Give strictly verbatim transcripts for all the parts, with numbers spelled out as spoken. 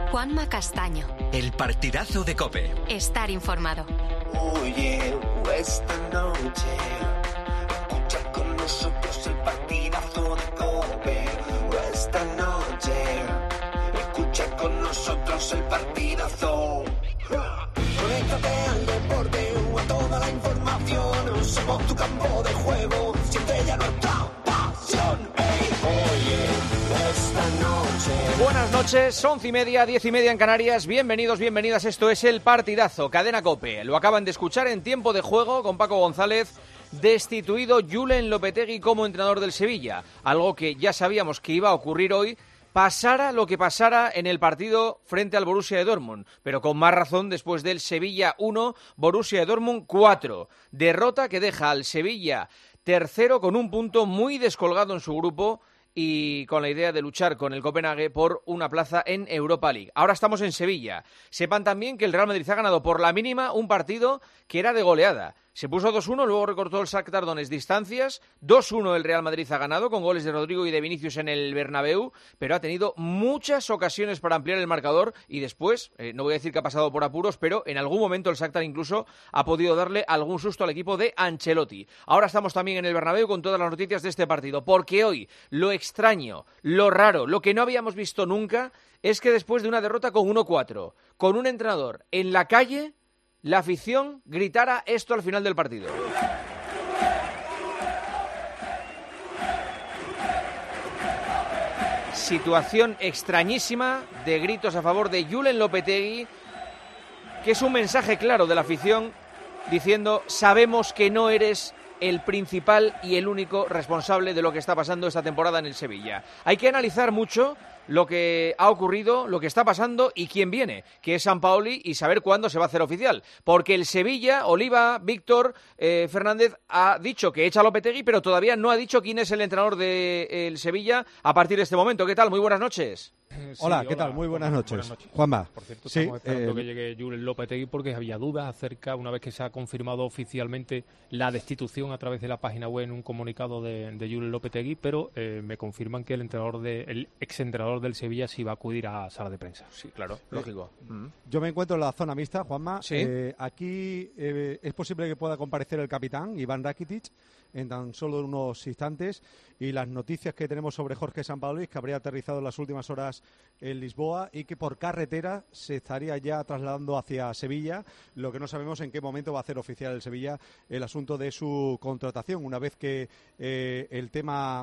Juanma Castaño. El partidazo de COPE. Estar informado. Oye, esta noche escucha con nosotros el partidazo de COPE. Esta noche escucha con nosotros el partidazo. Conéctate al deporte o a toda la información. Somos tu campo de juego, siempre ya nuestra pasión. Hey, oye, esta noche. Buenas noches, once y media, diez y media en Canarias. Bienvenidos, bienvenidas. Esto es el partidazo, Cadena COPE. Lo acaban de escuchar en tiempo de juego con Paco González. Destituido Julen Lopetegui como entrenador del Sevilla. Algo que ya sabíamos que iba a ocurrir hoy, pasara lo que pasara en el partido frente al Borussia de Dortmund, pero con más razón después del Sevilla uno, Borussia de Dortmund cuatro. Derrota que deja al Sevilla tercero con un punto muy descolgado en su grupo y con la idea de luchar con el Copenhague por una plaza en Europa League. Ahora estamos en Sevilla. Sepan también que el Real Madrid ha ganado por la mínima un partido que era de goleada. Se puso dos uno, luego recortó el Shakhtar Donetsk distancias. dos uno el Real Madrid ha ganado con goles de Rodrigo y de Vinicius en el Bernabéu, pero ha tenido muchas ocasiones para ampliar el marcador y después, eh, no voy a decir que ha pasado por apuros, pero en algún momento el Shakhtar incluso ha podido darle algún susto al equipo de Ancelotti. Ahora estamos también en el Bernabéu con todas las noticias de este partido, porque hoy lo extraño, lo raro, lo que no habíamos visto nunca es que después de una derrota con uno cuatro, con un entrenador en la calle, la afición gritara esto al final del partido. Situación extrañísima de gritos a favor de Julen Lopetegui, que es un mensaje claro de la afición diciendo: sabemos que no eres el principal y el único responsable de lo que está pasando esta temporada en el Sevilla. Hay que analizar mucho lo que ha ocurrido, lo que está pasando y quién viene, que es Sampaoli, y saber cuándo se va a hacer oficial. Porque el Sevilla, Oliva, Víctor eh, Fernández ha dicho que echa a Lopetegui, pero todavía no ha dicho quién es el entrenador del Sevilla a partir de este momento. ¿Qué tal? Muy buenas noches. Sí, hola, ¿qué hola, tal? Muy buenas, buenas, noches. buenas noches. Juanma. Por cierto, sí, estamos esperando eh, que llegue Julen Lopetegui porque había dudas acerca, una vez que se ha confirmado oficialmente la destitución a través de la página web en un comunicado de, de Julen Lopetegui, pero eh, me confirman que el entrenador de, el exentrenador del Sevilla sí va a acudir a sala de prensa. Sí, claro, lógico. Mm. Yo me encuentro en la zona mixta, Juanma. ¿Sí? Eh, aquí eh, es posible que pueda comparecer el capitán, Iván Rakitic, en tan solo unos instantes, y las noticias que tenemos sobre Jorge Sampaoli, que habría aterrizado en las últimas horas en Lisboa y que por carretera se estaría ya trasladando hacia Sevilla. Lo que no sabemos en qué momento va a hacer oficial el Sevilla el asunto de su contratación, una vez que eh, el tema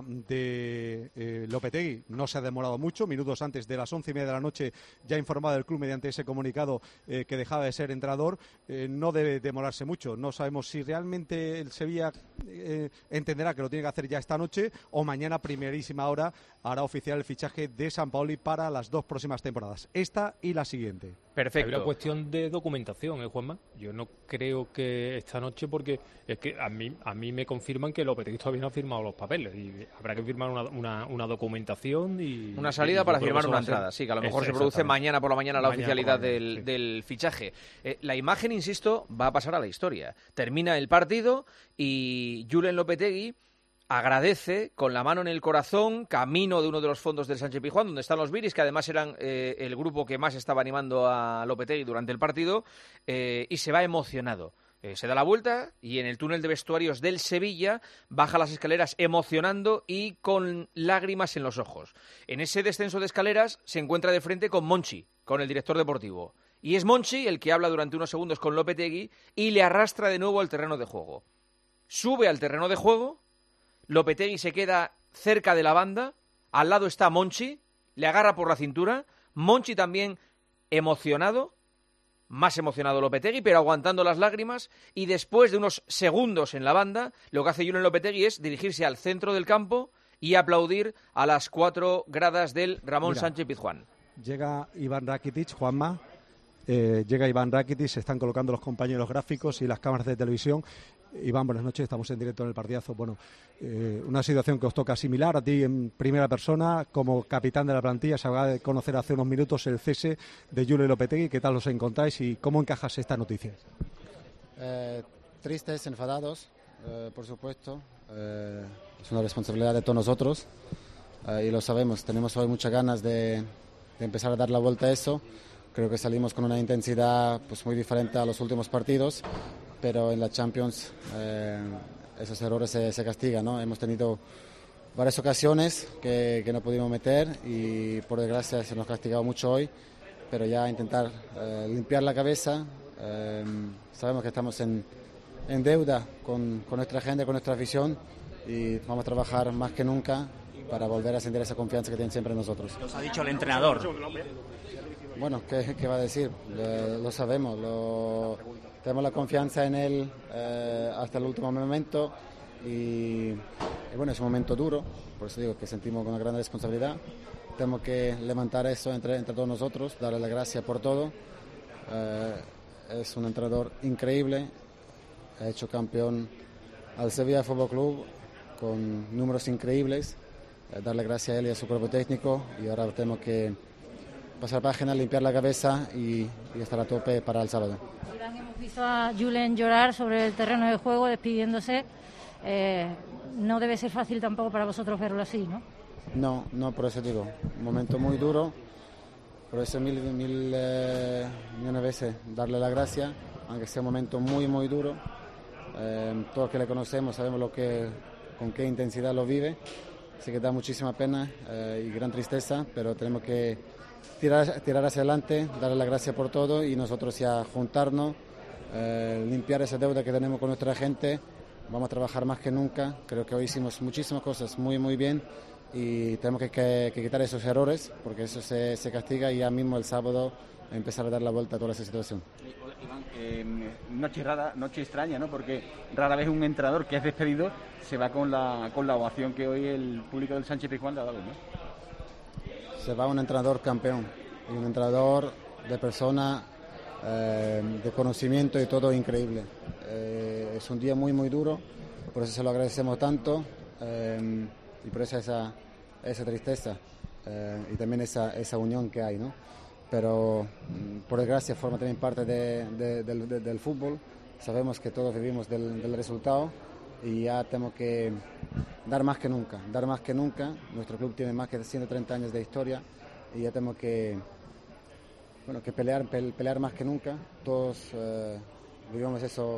de eh, Lopetegui no se ha demorado mucho. Minutos antes de las once y media de la noche ya ha informado el club mediante ese comunicado eh, que dejaba de ser entrenador. Eh, no debe demorarse mucho. No sabemos si realmente el Sevilla eh, entenderá que lo tiene que hacer ya esta noche o mañana, primerísima hora, hará oficial el fichaje de Sampaoli para las dos próximas temporadas, esta y la siguiente. Perfecto. Hay una cuestión de documentación, ¿eh, Juanma? Yo no creo que esta noche, porque es que a mí a mí me confirman que Lopetegui todavía no ha firmado los papeles y habrá que firmar una, una, una documentación y... Una salida y para firmar una entrada, sí, que a lo mejor es, se produce mañana por la mañana la mañana oficialidad mañana, del, sí. del fichaje. Eh, la imagen, insisto, va a pasar a la historia. Termina el partido y Julen Lopetegui agradece con la mano en el corazón, camino de uno de los fondos del Sánchez Pizjuán, donde están los Viris, que además eran eh, el grupo que más estaba animando a Lopetegui durante el partido, eh, y se va emocionado. Eh, se da la vuelta y en el túnel de vestuarios del Sevilla baja las escaleras emocionando y con lágrimas en los ojos. En ese descenso de escaleras se encuentra de frente con Monchi, con el director deportivo. Y es Monchi el que habla durante unos segundos con Lopetegui y le arrastra de nuevo al terreno de juego. Sube al terreno de juego, Lopetegui se queda cerca de la banda, al lado está Monchi, le agarra por la cintura, Monchi también emocionado, más emocionado Lopetegui, pero aguantando las lágrimas, y después de unos segundos en la banda, lo que hace Julen Lopetegui es dirigirse al centro del campo y aplaudir a las cuatro gradas del Ramón Mira, Sánchez Pizjuán. Llega Iván Rakitic, Juanma. Eh, llega Iván Rakitic, se están colocando los compañeros gráficos y las cámaras de televisión. Iván, buenas noches, estamos en directo en el partidazo. Bueno, eh, una situación que os toca similar a ti en primera persona, como capitán de la plantilla. Se acaba de conocer hace unos minutos el cese de Julen Lopetegui. ¿Qué tal os encontráis y cómo encajas esta noticia? Eh, tristes, enfadados, eh, por supuesto. Eh, es una responsabilidad de todos nosotros eh, y lo sabemos. Tenemos hoy muchas ganas de, de empezar a dar la vuelta a eso. Creo que salimos con una intensidad pues muy diferente a los últimos partidos, pero en la Champions eh, esos errores se, se castigan, ¿no? Hemos tenido varias ocasiones que, que no pudimos meter y por desgracia se nos ha castigado mucho hoy, pero ya intentar eh, limpiar la cabeza. Eh, sabemos que estamos en, en deuda con, con nuestra gente, con nuestra afición, y vamos a trabajar más que nunca para volver a sentir esa confianza que tienen siempre en nosotros. Nos ha dicho el entrenador. Bueno, ¿qué, qué va a decir? Lo, lo sabemos, lo, tenemos la confianza en él eh, hasta el último momento y, y bueno, es un momento duro, por eso digo que sentimos una gran responsabilidad. Tenemos que levantar eso entre, entre todos nosotros, darle las gracias por todo. Eh, es un entrenador increíble, ha hecho campeón al Sevilla Fútbol Club con números increíbles. Eh, darle gracias a él y a su cuerpo técnico, y ahora tenemos que pasar página, limpiar la cabeza y, y estar a tope para el sábado. Iván, hemos visto a Julen llorar sobre el terreno de juego, despidiéndose. Eh, no debe ser fácil tampoco para vosotros verlo así, ¿no? No, no, por eso digo, un momento muy duro, por eso mil, mil eh, millones de veces darle la gracia, aunque sea un momento muy, muy duro. Eh, todos que le conocemos sabemos lo que, con qué intensidad lo vive, así que da muchísima pena eh, y gran tristeza, pero tenemos que tirar, tirar hacia adelante, darle la gracia por todo y nosotros ya juntarnos, eh, limpiar esa deuda que tenemos con nuestra gente. Vamos a trabajar más que nunca, creo que hoy hicimos muchísimas cosas muy, muy bien. Y tenemos que, que, que quitar esos errores, porque eso se, se castiga, y ya mismo el sábado empezar a dar la vuelta a toda esa situación. Hola, Iván, eh, noche rara, noche extraña, ¿no? Porque rara vez un entrenador que es despedido se va con la con la ovación que hoy el público del Sánchez Pizjuán le ha dado, ¿no? Se va un entrenador campeón, y un entrenador de persona, eh, de conocimiento y todo increíble. Eh, es un día muy, muy duro, por eso se lo agradecemos tanto. Eh, y por eso esa, esa tristeza eh, y también esa, esa unión que hay, ¿no? Pero por desgracia forma también parte de, de, de, de, del fútbol. Sabemos que todos vivimos del, del resultado y ya tenemos que dar más que nunca, dar más que nunca. Nuestro club tiene más que ciento treinta años de historia y ya tenemos que, bueno, que pelear, pelear más que nunca. Todos eh, vivimos eso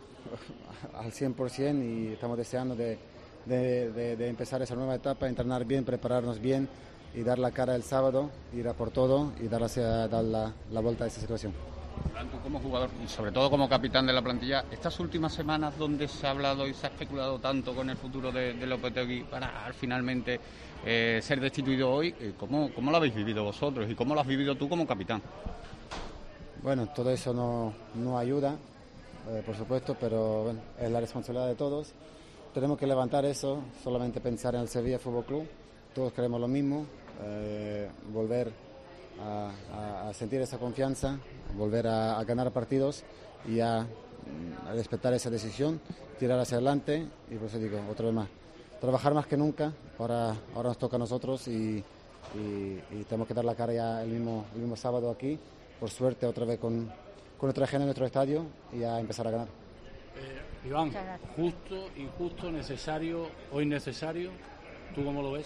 al cien por ciento y estamos deseando de De, de, de empezar esa nueva etapa, entrenar bien, prepararnos bien y dar la cara el sábado, ir a por todo y dar, hacia, dar la, la vuelta a esa situación. Tú como jugador y sobre todo como capitán de la plantilla, estas últimas semanas donde se ha hablado y se ha especulado tanto con el futuro de, de Lopetegui para finalmente eh, ser destituido hoy, ¿cómo, ¿cómo lo habéis vivido vosotros y cómo lo has vivido tú como capitán? Bueno, todo eso no, no ayuda, eh, por supuesto, pero bueno, es la responsabilidad de todos. Tenemos que levantar eso, solamente pensar en el Sevilla Fútbol Club. Todos queremos lo mismo, eh, volver a, a, a sentir esa confianza, volver a, a ganar partidos y a, a respetar esa decisión, tirar hacia adelante y por eso digo, otra vez más, trabajar más que nunca. Ahora, ahora nos toca a nosotros y, y, y tenemos que dar la cara ya el mismo, el mismo sábado aquí, por suerte otra vez con, con nuestra gente en nuestro estadio y a empezar a ganar. Eh, Iván, justo, injusto, necesario o innecesario, ¿tú cómo lo ves?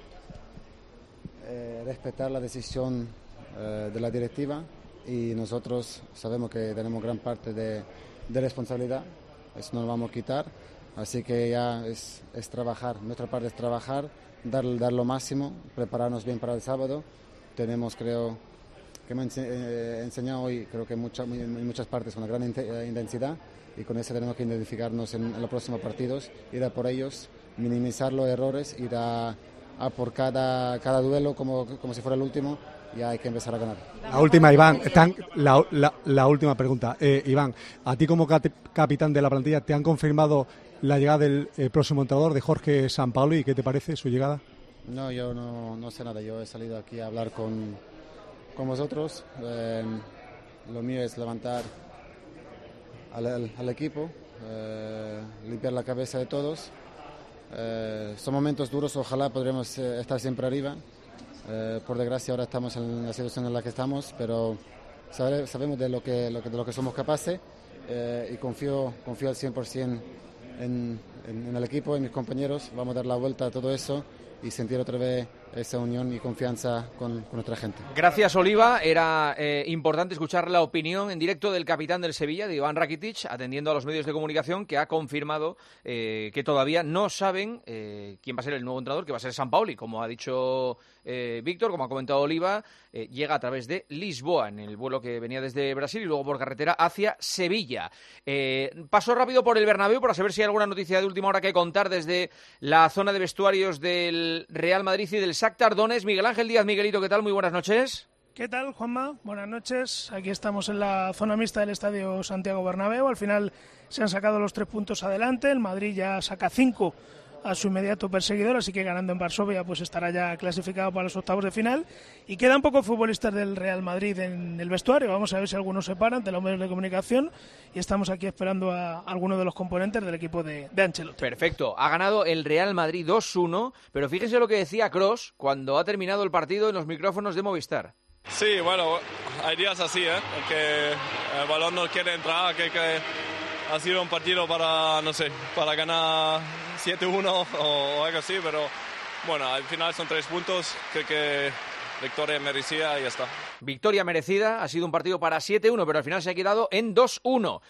Eh, respetar la decisión eh, de la directiva y nosotros sabemos que tenemos gran parte de, de responsabilidad, eso no lo vamos a quitar, así que ya es, es trabajar, nuestra parte es trabajar, dar, dar lo máximo, prepararnos bien para el sábado. Tenemos, creo, que me he enseñado hoy, creo que mucha, en muchas partes una gran intensidad y con eso tenemos que identificarnos en, en los próximos partidos, ir a por ellos, minimizar los errores, ir a, a por cada, cada duelo como, como si fuera el último y hay que empezar a ganar. La última, Iván, están, la, la, la última pregunta. Eh, Iván, a ti como cap capitán de la plantilla, ¿te han confirmado la llegada del eh, próximo entrenador de Jorge Sampaoli y qué te parece su llegada? No, yo no, no sé nada, yo he salido aquí a hablar con, con vosotros, eh, lo mío es levantar al, al, al equipo, eh, limpiar la cabeza de todos. Eh, son momentos duros, ojalá podremos eh, estar siempre arriba. Eh, por desgracia ahora estamos en la situación en la que estamos, pero sabe, sabemos de lo que, lo que, de lo que somos capaces eh, y confío, confío al cien por ciento en, en, en el equipo, en mis compañeros. Vamos a dar la vuelta a todo eso y sentir otra vez esa unión y confianza con, con nuestra gente. Gracias, Oliva. Era eh, importante escuchar la opinión en directo del capitán del Sevilla, de Iván Rakitic, atendiendo a los medios de comunicación, que ha confirmado eh, que todavía no saben eh, quién va a ser el nuevo entrenador, que va a ser Sampaoli. Como ha dicho eh, Víctor, como ha comentado Oliva, eh, llega a través de Lisboa, en el vuelo que venía desde Brasil y luego por carretera hacia Sevilla. Eh, paso rápido por el Bernabéu para saber si hay alguna noticia de última hora que contar desde la zona de vestuarios del Real Madrid y del Shakhtar Donetsk. Miguel Ángel Díaz. Miguelito, ¿qué tal? Muy buenas noches. ¿Qué tal, Juanma? Buenas noches. Aquí estamos en la zona mixta del Estadio Santiago Bernabéu. Al final se han sacado los tres puntos adelante. El Madrid ya saca cinco a su inmediato perseguidor, así que ganando en Varsovia pues estará ya clasificado para los octavos de final. Y quedan pocos futbolistas del Real Madrid en el vestuario. Vamos a ver si algunos se paran ante los medios de comunicación y estamos aquí esperando a algunos de los componentes del equipo de, de Ancelotti. Perfecto. Ha ganado el Real Madrid dos uno, pero fíjense lo que decía Kroos cuando ha terminado el partido en los micrófonos de Movistar. Sí, bueno, hay días así, ¿eh? Que el balón no quiere entrar, que, que ha sido un partido para, no sé, para ganar siete uno o algo así, pero bueno, al final son tres puntos, creo que victoria merecida y ya está. Victoria merecida, ha sido un partido para siete uno, pero al final se ha quedado en dos uno.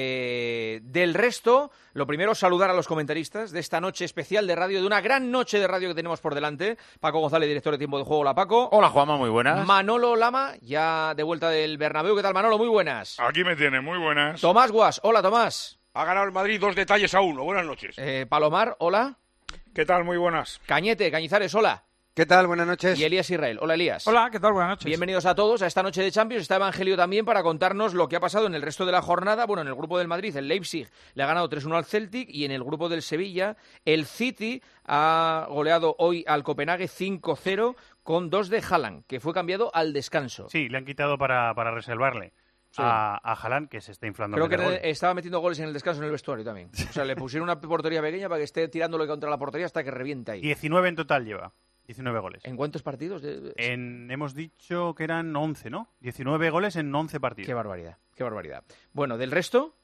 Eh, del resto, lo primero, saludar a los comentaristas de esta noche especial de radio, de una gran noche de radio que tenemos por delante. Paco González, director de Tiempo de Juego. Hola, Paco. Hola, Juanma, muy buenas. Manolo Lama, ya de vuelta del Bernabéu. ¿Qué tal, Manolo? Muy buenas. Aquí me tiene, muy buenas. Tomás Guas. Hola, Tomás. Ha ganado el Madrid dos detalles a uno. Buenas noches. Eh, Palomar, hola. ¿Qué tal? Muy buenas. Cañete, Cañizares, hola. ¿Qué tal? Buenas noches. Y Elías Israel. Hola, Elías. Hola, ¿qué tal? Buenas noches. Bienvenidos a todos a esta noche de Champions. Está Evangelio también para contarnos lo que ha pasado en el resto de la jornada. Bueno, en el grupo del Madrid, el Leipzig le ha ganado tres uno al Celtic, y en el grupo del Sevilla, el City ha goleado hoy al Copenhague cinco cero con dos de Haaland, que fue cambiado al descanso. Sí, le han quitado para, para reservarle. Sí. A, a Haaland, que se está inflando. Creo que el, estaba metiendo goles en el descanso en el vestuario también. O sea, le pusieron una portería pequeña para que esté tirándolo contra la portería hasta que revienta ahí. diecinueve en total lleva. diecinueve goles. ¿En cuántos partidos? De... En, hemos dicho que eran once, ¿no? diecinueve goles en once partidos. Qué barbaridad, qué barbaridad. Bueno, ¿del resto?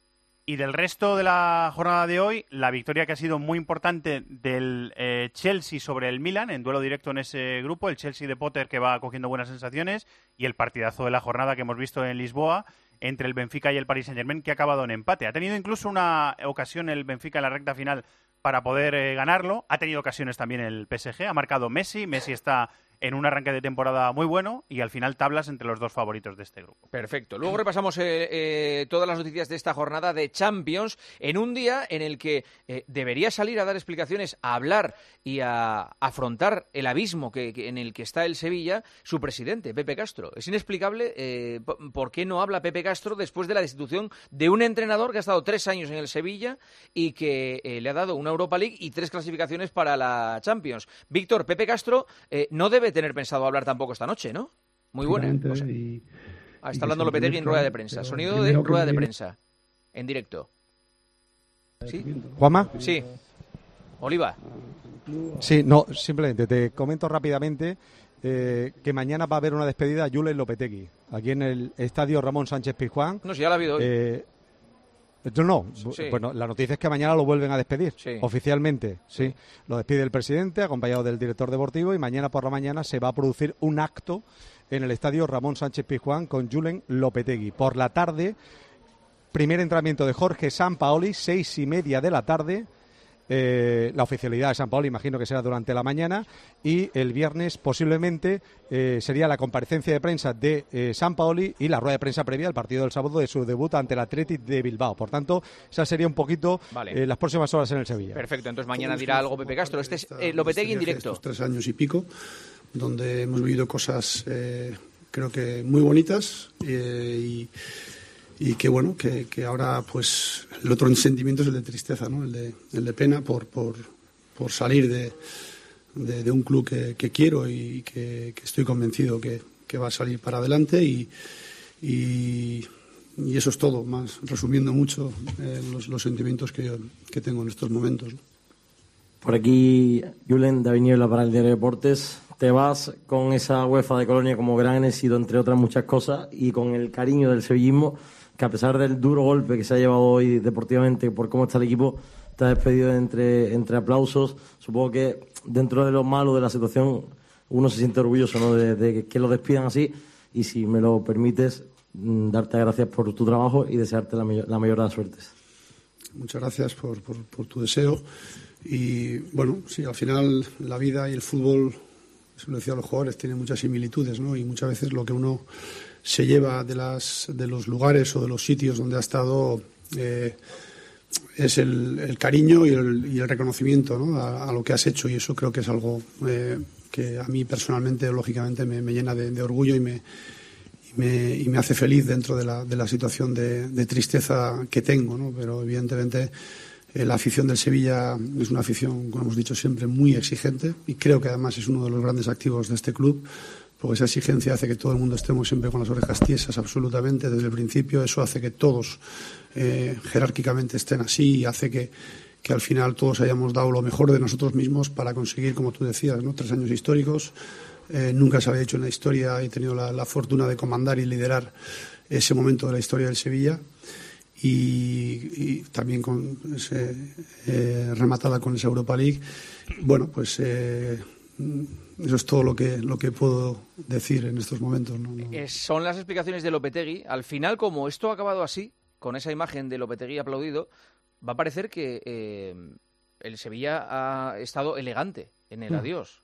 Y del resto de la jornada de hoy, la victoria que ha sido muy importante del eh, Chelsea sobre el Milan, en duelo directo en ese grupo, el Chelsea de Potter, que va cogiendo buenas sensaciones, y el partidazo de la jornada que hemos visto en Lisboa entre el Benfica y el Paris Saint-Germain, que ha acabado en empate. Ha tenido incluso una ocasión el Benfica en la recta final para poder eh, ganarlo. Ha tenido ocasiones también el P S G, ha marcado Messi, Messi está en un arranque de temporada muy bueno y al final tablas entre los dos favoritos de este grupo. Perfecto. Luego repasamos eh, eh, todas las noticias de esta jornada de Champions en un día en el que eh, debería salir a dar explicaciones, a hablar y a afrontar el abismo que, que en el que está el Sevilla, su presidente, Pepe Castro. Es inexplicable eh, por qué no habla Pepe Castro después de la destitución de un entrenador que ha estado tres años en el Sevilla y que eh, le ha dado una Europa League y tres clasificaciones para la Champions. Víctor, Pepe Castro eh, no debe tener pensado hablar tampoco esta noche, ¿no? Muy buena. Cosa. Y, ah, está hablando Lopetegui en rueda de prensa. Sonido de rueda de prensa. En directo. ¿Sí? ¿Juanma? Sí. Oliva. Sí, no, simplemente te comento rápidamente eh, que mañana va a haber una despedida a Julen Lopetegui, aquí en el estadio Ramón Sánchez Pizjuán. No, si ya la ha habido hoy. Eh, No, no. Sí. Bueno, la noticia es que mañana lo vuelven a despedir, sí. oficialmente, sí. sí. Lo despide el presidente, acompañado del director deportivo, y mañana por la mañana se va a producir un acto en el estadio Ramón Sánchez Pizjuán con Julen Lopetegui. Por la tarde, primer entrenamiento de Jorge Sampaoli, seis y media de la tarde. Eh, la oficialidad de Sampaoli imagino que será durante la mañana, y el viernes posiblemente eh, sería la comparecencia de prensa de eh, Sampaoli y la rueda de prensa previa al partido del sábado de su debut ante el Athletic de Bilbao. Por tanto, esa sería un poquito vale. eh, las próximas horas en el Sevilla. Perfecto, entonces mañana dirá algo Pepe Castro. Este es eh, Lopetegui en directo. Estos tres años y pico, donde hemos vivido cosas eh, creo que muy bonitas eh, y y que bueno, que, que ahora pues el otro sentimiento es el de tristeza, ¿no? El de, el de pena por, por, por salir de, de, de un club que, que quiero y que, que estoy convencido que, que va a salir para adelante y, y, y eso es todo, más resumiendo mucho eh, los, los sentimientos que, yo, que tengo en estos momentos, ¿no? Por aquí, Julen, David Niebla para el Diario Deportes. Te vas con esa UEFA de Colonia como gran éxito, entre otras muchas cosas, y con el cariño del sevillismo, que a pesar del duro golpe que se ha llevado hoy deportivamente por cómo está el equipo, te ha despedido entre, entre aplausos. Supongo que dentro de lo malo de la situación uno se siente orgulloso, ¿no?, de, de que lo despidan así. Y si me lo permites, darte las gracias por tu trabajo y desearte la, mayor, la mayor de las suertes. Muchas gracias por, por, por tu deseo. Y bueno, sí, al final la vida y el fútbol, se lo decía a los jugadores, tiene muchas similitudes, ¿no? Y muchas veces lo que uno se lleva de, las, de los lugares o de los sitios donde ha estado eh, es el, el cariño y el, y el reconocimiento, ¿no?, a, a lo que has hecho, y eso creo que es algo eh, que a mí personalmente, lógicamente, me, me llena de, de orgullo y me, y me, y me hace feliz dentro de la, de la situación de, de tristeza que tengo, ¿no? Pero evidentemente eh, la afición del Sevilla es una afición, como hemos dicho siempre, muy exigente, y creo que además es uno de los grandes activos de este club, porque esa exigencia hace que todo el mundo estemos siempre con las orejas tiesas absolutamente desde el principio. Eso hace que todos eh, jerárquicamente estén así, y hace que, que al final todos hayamos dado lo mejor de nosotros mismos para conseguir, como tú decías, ¿no?, tres años históricos. Eh, nunca se había hecho en la historia. He tenido la, la fortuna de comandar y liderar ese momento de la historia del Sevilla, y, y también con ese, eh, rematada con esa Europa League. Bueno, pues eh, eso es todo lo que lo que puedo decir en estos momentos, ¿no? No. Eh, son las explicaciones de Lopetegui. Al final, como esto ha acabado así, con esa imagen de Lopetegui aplaudido, va a parecer que eh, el Sevilla ha estado elegante en el Mm. adiós.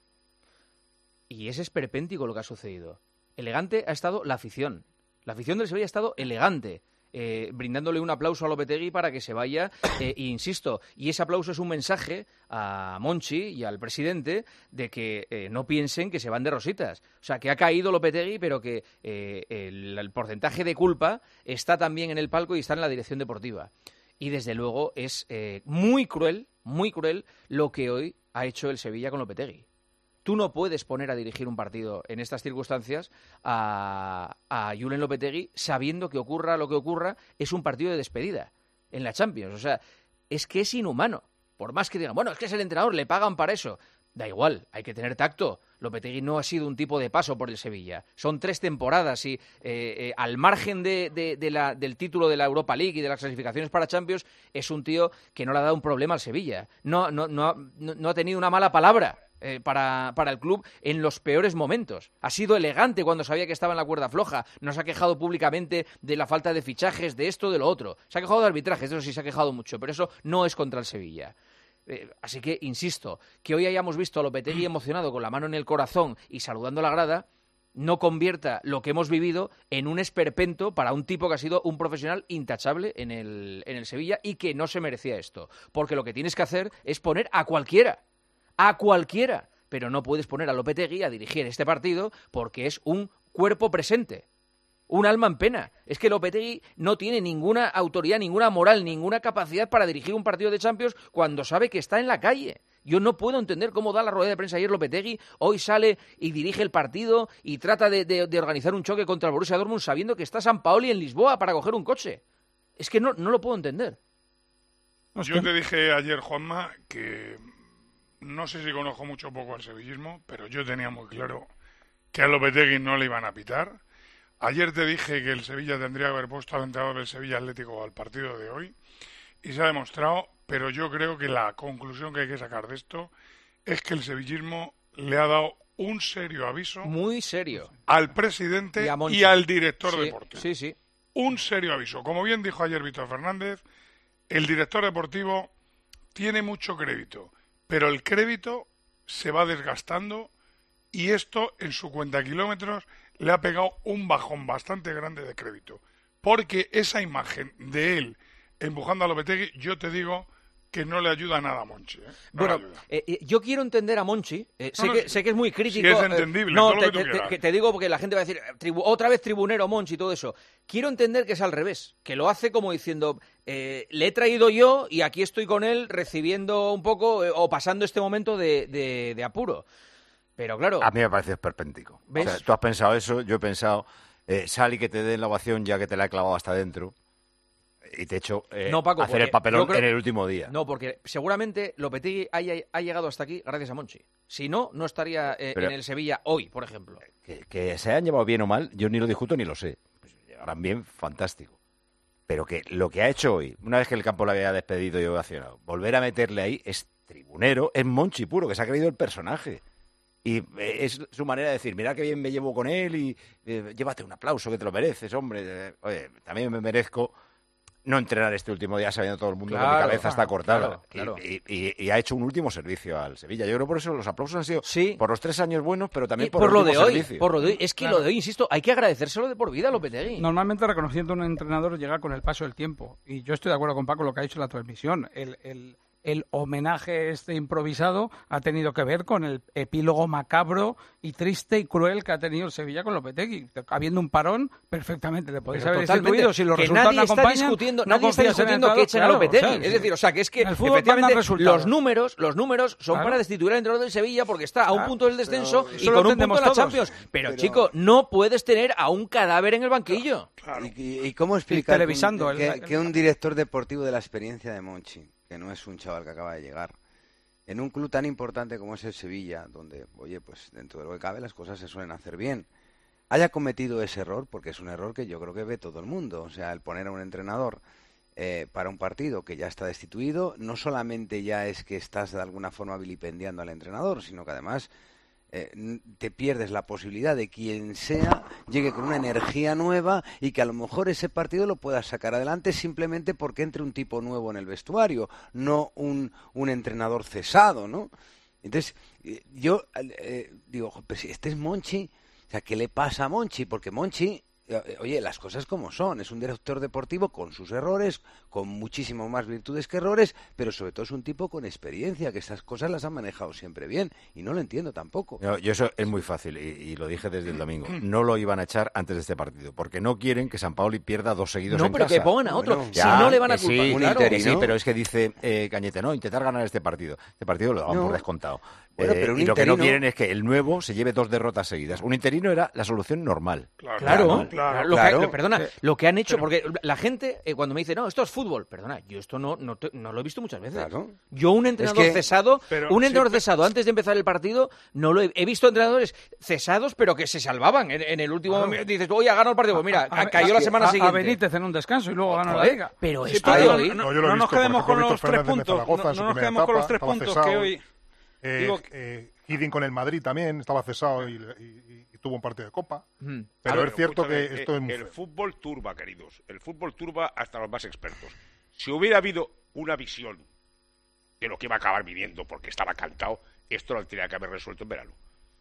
Y es esperpéntico lo que ha sucedido. Elegante ha estado la afición. La afición del Sevilla ha estado elegante, eh, brindándole un aplauso a Lopetegui para que se vaya, eh, e insisto, y ese aplauso es un mensaje a Monchi y al presidente de que eh, no piensen que se van de rositas. O sea, que ha caído Lopetegui, pero que eh, el, el porcentaje de culpa está también en el palco y está en la dirección deportiva. Y desde luego es eh, muy cruel, muy cruel lo que hoy ha hecho el Sevilla con Lopetegui. Tú no puedes poner a dirigir un partido en estas circunstancias a, a Julen Lopetegui sabiendo que ocurra lo que ocurra, es un partido de despedida en la Champions. O sea, es que es inhumano. Por más que digan, bueno, es que es el entrenador, le pagan para eso. Da igual, hay que tener tacto. Lopetegui no ha sido un tipo de paso por el Sevilla. Son tres temporadas y eh, eh, al margen de, de, de la, del título de la Europa League y de las clasificaciones para Champions, es un tío que no le ha dado un problema al Sevilla. No, no, no, no, no ha tenido una mala palabra Eh, para, para el club en los peores momentos. Ha sido elegante cuando sabía que estaba en la cuerda floja. No se ha quejado públicamente de la falta de fichajes, de esto, de lo otro. Se ha quejado de arbitrajes, eso sí se ha quejado mucho, pero eso no es contra el Sevilla. Eh, así que, insisto, que hoy hayamos visto a Lopetegui emocionado con la mano en el corazón y saludando la grada, no convierta lo que hemos vivido en un esperpento para un tipo que ha sido un profesional intachable en el, en el Sevilla y que no se merecía esto. Porque lo que tienes que hacer es poner a cualquiera. A cualquiera, pero no puedes poner a Lopetegui a dirigir este partido porque es un cuerpo presente, un alma en pena. Es que Lopetegui no tiene ninguna autoridad, ninguna moral, ninguna capacidad para dirigir un partido de Champions cuando sabe que está en la calle. Yo no puedo entender cómo da la rueda de prensa ayer Lopetegui, hoy sale y dirige el partido y trata de, de, de organizar un choque contra el Borussia Dortmund sabiendo que está San Paoli en Lisboa para coger un coche. Es que no, no lo puedo entender. Yo te dije ayer, Juanma, que no sé si conozco mucho o poco al sevillismo, pero yo tenía muy claro que a Lopetegui no le iban a pitar. Ayer te dije que el Sevilla tendría que haber puesto al entrenador del Sevilla Atlético al partido de hoy y se ha demostrado, pero yo creo que la conclusión que hay que sacar de esto es que el sevillismo le ha dado un serio aviso. Muy serio. Al presidente y, y al director sí, deportivo. Sí, sí. Un serio aviso. Como bien dijo ayer Víctor Fernández, el director deportivo tiene mucho crédito, pero el crédito se va desgastando y esto en su cuenta kilómetros le ha pegado un bajón bastante grande de crédito. Porque esa imagen de él empujando a Lopetegui, yo te digo que no le ayuda nada a Monchi. ¿eh? No bueno, eh, eh, yo quiero entender a Monchi. Eh, sé, no, no, que, sé que es muy crítico. Sí es entendible. Eh, no, todo te, lo que, tú te, te, te digo porque la gente va a decir, tribu, otra vez tribunero Monchi y todo eso. Quiero entender que es al revés, que lo hace como diciendo, eh, le he traído yo y aquí estoy con él recibiendo un poco eh, o pasando este momento de, de, de apuro. Pero claro... A mí me parece esperpéntico. O sea, tú has pensado eso, yo he pensado, eh, sal y que te den la ovación ya que te la he clavado hasta dentro. Y te he hecho eh, no, Paco, hacer el papelón creo, en el último día. No, porque seguramente Lopetegui haya, ha llegado hasta aquí gracias a Monchi. Si no, no estaría eh, Pero, en el Sevilla hoy, por ejemplo. Que, que se hayan llevado bien o mal, yo ni lo discuto ni lo sé. Pues llevarán bien, fantástico. pero que lo que ha hecho hoy, una vez que el campo lo había despedido y ovacionado, volver a meterle ahí es tribunero, es Monchi puro, que se ha creído el personaje. Y es su manera de decir, mira qué bien me llevo con él y eh, llévate un aplauso, que te lo mereces, hombre. Oye, también me merezco no entrenar este último día sabiendo todo el mundo claro, que mi cabeza está cortada. Claro, claro. Y, y, y ha hecho un último servicio al Sevilla. Yo creo por eso los aplausos han sido sí. por los tres años buenos, pero también y por, por el lo de hoy. servicio. Por lo de hoy. Es que claro. lo de hoy, insisto, hay que agradecérselo de por vida a Lopetegui. Normalmente reconociendo a un entrenador llega con el paso del tiempo. Y yo estoy de acuerdo con Paco lo que ha dicho en la transmisión. El... el... El homenaje este improvisado ha tenido que ver con el epílogo macabro y triste y cruel que ha tenido el Sevilla con Lopetegui. Habiendo un parón, perfectamente le podéis haber destituido si los que resultados nadie no acompañan. Está discutiendo, no nadie está discutiendo que echen claro, a Lopetegui. O sea, es decir, o sea, que es que efectivamente los números, los números son claro. para destituir al entrenador del Sevilla porque está a un claro, punto del descenso pero, y eso con lo un punto en la todos. Champions. Pero, pero, chico, no puedes tener a un cadáver en el banquillo. Claro. ¿Y, y, y cómo explicar televisando que, el, que, que un director deportivo de la experiencia de Monchi, que no es un chaval que acaba de llegar, en un club tan importante como es el Sevilla, donde, oye, pues dentro de lo que cabe las cosas se suelen hacer bien, haya cometido ese error, porque es un error que yo creo que ve todo el mundo, o sea, el poner a un entrenador eh, para un partido que ya está destituido, no solamente ya es que estás de alguna forma vilipendiando al entrenador, sino que además eh, te pierdes la posibilidad de quien sea llegue con una energía nueva y que a lo mejor ese partido lo puedas sacar adelante simplemente porque entre un tipo nuevo en el vestuario, no un, un entrenador cesado, ¿no? Entonces, eh, yo eh, digo, pues si este es Monchi, o sea, ¿qué le pasa a Monchi? Porque Monchi, eh, oye, las cosas como son, es un director deportivo con sus errores, con muchísimo más virtudes que errores, pero sobre todo es un tipo con experiencia, que estas cosas las ha manejado siempre bien, y no lo entiendo tampoco. No, yo eso es muy fácil, y, y lo dije desde el domingo, no lo iban a echar antes de este partido, porque no quieren que Sampaoli pierda dos seguidos no, en casa. No, pero que pongan a otro, bueno, si ya, no le van a que culpar. Sí, un claro. interino, sí, pero es que dice eh, Cañete, no, intentar ganar este partido. Este partido lo daban no. por descontado. Bueno, eh, pero un y lo interino... que no quieren es que el nuevo se lleve dos derrotas seguidas. Un interino era la solución normal. Claro, claro. Normal. claro, lo claro. Que, lo, perdona, Eh, lo que han hecho, pero... porque la gente eh, cuando me dice, no, esto es fútbol, perdona, yo esto no no, te, no lo he visto muchas veces. Claro. Yo un entrenador es que... cesado, pero, un entrenador sí, pero... cesado antes de empezar el partido, no lo he, he visto entrenadores cesados, pero que se salvaban en, en el último claro. momento. Dices, oye, ha ganado el partido, pues mira, a, a, cayó a, la semana a, siguiente. A Benítez en un descanso y luego ganó Joder, la Liga. Pero sí, esto pero de hoy... No, yo lo he no visto, nos quedemos con los tres Fernández puntos. Zaragoza, No, en su no nos primera quedemos con etapa, los tres estaba puntos cesado. que hoy... Eh, digo... eh, Hiddink con el Madrid también estaba cesado y, y, y tuvo un partido de Copa. Mm. Pero ver, es cierto que eh, esto es muy El feo. fútbol turba, queridos. El fútbol turba hasta los más expertos. Si hubiera habido una visión de lo que iba a acabar viviendo porque estaba cantado, esto lo tenía que haber resuelto en verano.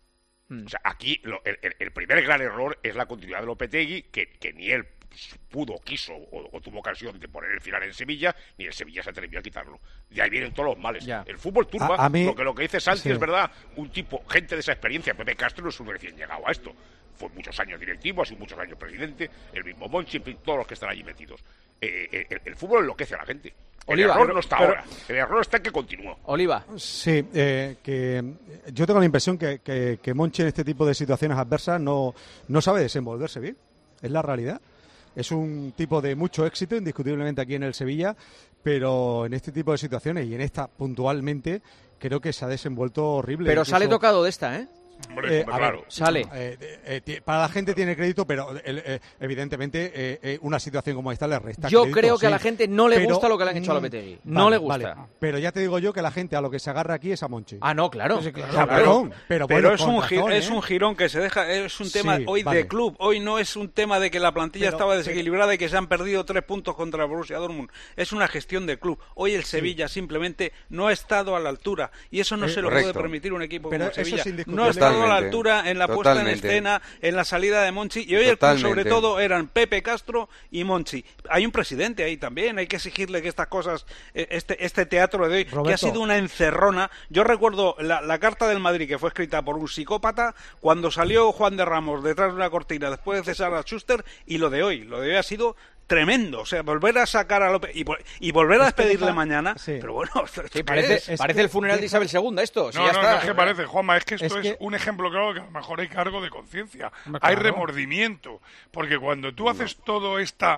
Mm. O sea, aquí lo, el, el primer gran error es la continuidad de Lopetegui, que, que ni él pudo, quiso o, o tuvo ocasión de poner el final en Sevilla, ni el Sevilla se atrevió a quitarlo. De ahí vienen todos los males. Ya. El fútbol turba, A- a mí- lo, que, lo que dice Santi sí. es verdad, un tipo, gente de esa experiencia. Pepe Castro no es un recién llegado a esto. Fue muchos años directivo, ha sido muchos años presidente, el mismo Monchi, en fin, todos los que están allí metidos. Eh, eh, el, el fútbol enloquece a la gente. El Oliva, error pero- no está pero- ahora, el error está en que continúa. Oliva. Sí, eh, que yo tengo la impresión que, que, que Monchi en este tipo de situaciones adversas no, no sabe desenvolverse bien. Es la realidad. Es un tipo de mucho éxito, indiscutiblemente aquí en el Sevilla, pero en este tipo de situaciones y en esta puntualmente creo que se ha desenvuelto horrible. Pero Incluso, sale tocado de esta, ¿eh? Hombre, eh, hombre, a claro. ver, Sale. eh, eh, eh, para la gente tiene crédito, pero eh, eh, evidentemente eh, eh, una situación como esta le resta Yo crédito, creo que a sí. la gente no le Pero, gusta lo que le han hecho a mm, Lopetegui. No vale, le gusta. vale. Pero ya te digo yo que la gente a lo que se agarra aquí es a Monchi. Ah, no, claro. Sí, claro, O sea, claro. pero, pero, pero bueno, es, con un, razón, gi- ¿eh? es un girón que se deja, es un tema Sí, hoy vale. de club, hoy no es un tema de que la plantilla Pero- estaba pero- desequilibrada y que se han perdido tres puntos contra el Borussia Dortmund, es una gestión de club. Hoy el Sevilla simplemente no ha estado a la altura y eso no Eh, se lo correcto. puede permitir un equipo Pero como eso Sevilla. es indiscutible. No ha estado a la Totalmente. altura en la puesta en Totalmente. escena, en la salida de Monchi y hoy el club Totalmente. sobre todo eran Pepe Castro y Monchi. Hay un presidente ahí también, hay que exigirle que estas cosas, eh, este, este teatro de hoy, que ha Roberto. sido una encerrona. Yo recuerdo la, la carta del Madrid que fue escrita por un psicópata cuando salió Juan de Ramos detrás de una cortina después de cesar a Schuster, y lo de hoy, lo de hoy ha sido tremendo, o sea, volver a sacar a López y, vol- y volver a Es que despedirle deja- mañana, sí. pero bueno, ¿esto Sí, qué parece es? Es parece que el funeral de deja- Isabel segunda esto. Si No, ya no, está. no es que parece, Juanma, es que esto Es es, que- un ejemplo claro que a lo mejor hay cargo de conciencia, Hombre, hay claro. remordimiento, porque cuando tú haces todo esta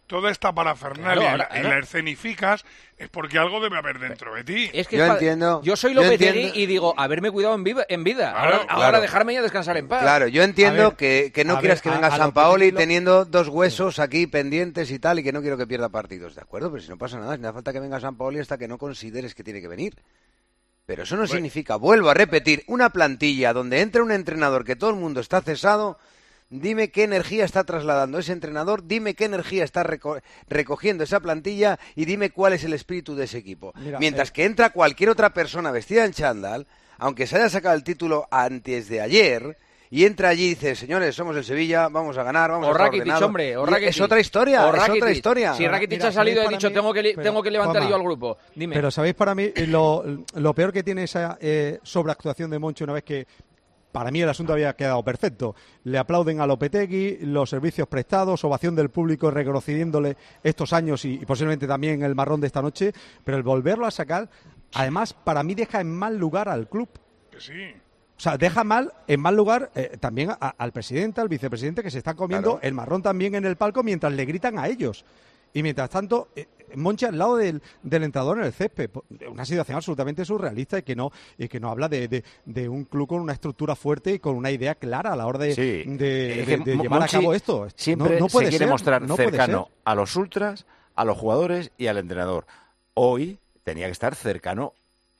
toda esta parafernalia Claro, ahora, y ahora. la escenificas, es porque algo debe haber dentro de ti. Es que Yo es pa- entiendo- Yo soy yo Lopetegui entiendo- y digo, haberme cuidado en, viva- en vida. Claro, ahora, claro. ahora dejarme ya descansar en paz. Claro, yo entiendo A ver, que, que no a quieras ver, que a- venga a San Lopetegui Paoli lo- teniendo dos huesos aquí pendientes y tal, y que no quiero que pierda partidos, ¿de acuerdo? Pero si no pasa nada, si no hace falta que venga San Paoli hasta que no consideres que tiene que venir. Pero eso no significa, vuelvo a repetir, una plantilla donde entra un entrenador que todo el mundo está cesado. Dime qué energía está trasladando ese entrenador, dime qué energía está reco- recogiendo esa plantilla y dime cuál es el espíritu de ese equipo. Mira, Mientras eh, que entra cualquier otra persona vestida en chándal, aunque se haya sacado el título antes de ayer, y entra allí y dice, señores, somos el Sevilla, vamos a ganar, vamos O a estar Rakitic, ordenados". hombre, o Y Rakitic. Es otra historia, O es otra Rakitic. historia. Si Rakitic Mira, ha salido y ha ¿sabéis dicho, para mí? tengo que, li- Pero, tengo que levantar Juanma, yo al grupo. Dime. Pero ¿sabéis para mí lo, lo peor que tiene esa eh, sobreactuación de Monchi una vez que para mí el asunto había quedado perfecto? Le aplauden a Lopetegui, los servicios prestados, ovación del público reconociéndole estos años y, y posiblemente también el marrón de esta noche, pero el volverlo a sacar, además, para mí deja en mal lugar al club. Que sí. O sea, deja mal, en mal lugar eh, también a- al presidente, al vicepresidente, que se están comiendo Claro. el marrón también en el palco mientras le gritan a ellos. Y mientras tanto, eh, Monchi al lado del, del entrenador en el césped. Po- Una situación absolutamente surrealista y que no y que no habla de, de- de un club con una estructura fuerte y con una idea clara a la hora de, Sí. de- Es de- que de Mo- llevar Monchi a cabo esto. Siempre no, no puede se quiere ser, mostrar no puede cercano ser. a los ultras, a los jugadores y al entrenador. Hoy tenía que estar cercano